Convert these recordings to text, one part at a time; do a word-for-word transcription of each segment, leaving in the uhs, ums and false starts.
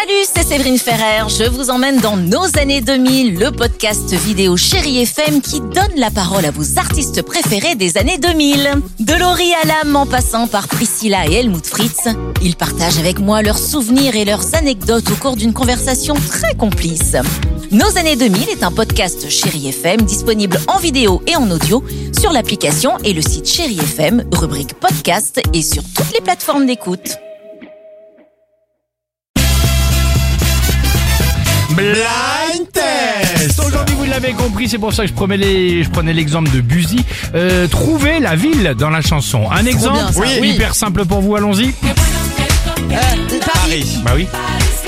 Salut, c'est Séverine Ferrer. Je vous emmène dans nos années deux mille, le podcast vidéo Chérie F M qui donne la parole à vos artistes préférés des années deux mille. De Laurie Hallam en passant par Priscilla et Helmut Fritz, ils partagent avec moi leurs souvenirs et leurs anecdotes au cours d'une conversation très complice. Nos années deux mille est un podcast Chérie F M disponible en vidéo et en audio sur l'application et le site Chérie F M, rubrique podcast et sur toutes les plateformes d'écoute. Blind Test. Aujourd'hui, vous l'avez compris, c'est pour ça que je prenais, les, je prenais l'exemple de Buzy. Euh, trouvez la ville dans la chanson. Un exemple, bien, ça. oui, Oui. hyper simple pour vous, allons-y. Euh, Paris. Bah oui.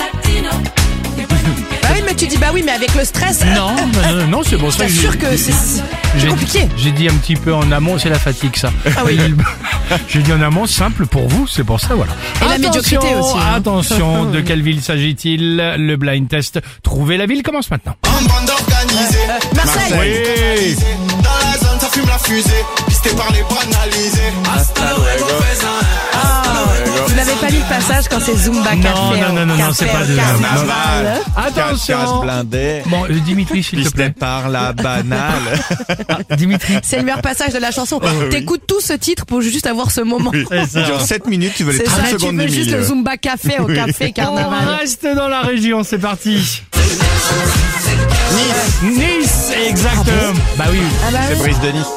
Bah oui, mais tu dis bah oui, mais avec le stress. Non, non, non, non, c'est pour Je ça que t'assure j'ai- que c'est c'est j'ai- compliqué. J'ai dit un petit peu en amont, c'est la fatigue ça. Ah oui. J'ai dit en amont, simple pour vous, c'est pour ça, voilà. Et la médiocrité aussi, hein. Attention, de quelle ville s'agit-il? Le blind test. Trouvez la ville commence maintenant. En bande organisée, Euh, Marseille. Oui. dans la zone ça fume la fusée, pisté par les banalisés. Hasta luego, fais un Vous n'avez pas lu le passage quand c'est Zumba Non, Café non, au- non, non, non, café c'est pas au de- carnaval. Attention. Casse blindé. Bon, euh, Dimitri, s'il te Pisté plaît. par la banale. Dimitri. C'est le meilleur passage de la chanson. T'écoutes tout ce titre pour juste avoir ce moment. Ça dure sept minutes, tu veux les C'est trente ça, tu secondes veux du juste milieu. le Zumba Café au café On carnaval. reste dans la région, c'est parti. Nice. Nice, exactement. Bah oui. Ah bah C'est oui. Brice de Nice.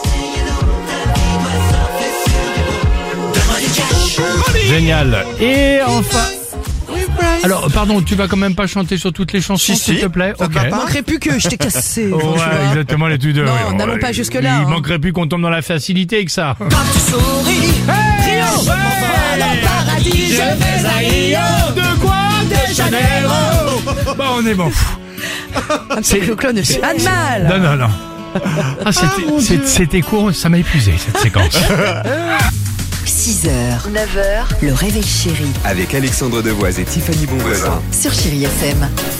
Génial. Et enfin. Alors, pardon, tu vas quand même pas chanter sur toutes les chansons, Si, s'il si. te plaît. Ça te va pas Manquerait plus que je t'ai cassé. Oh, ouais, franchement. exactement les tous deux. Non, ouais, n'allons ouais. pas jusque-là, Il hein. manquerait plus qu'on tombe dans la facilité avec ça. Trio. Le paradis, je vais à Rio. De quoi? De Janeiro. Bah, on est bon. Un petit clown ne fait pas de mal. Non, non, non. Ah, c'était, c'est- c'était court, ça m'a épuisé cette séquence. six heures, neuf heures, le réveil chéri Avec Alexandre Devoise et Tiffany Bonvoisin. sur Chérie F M.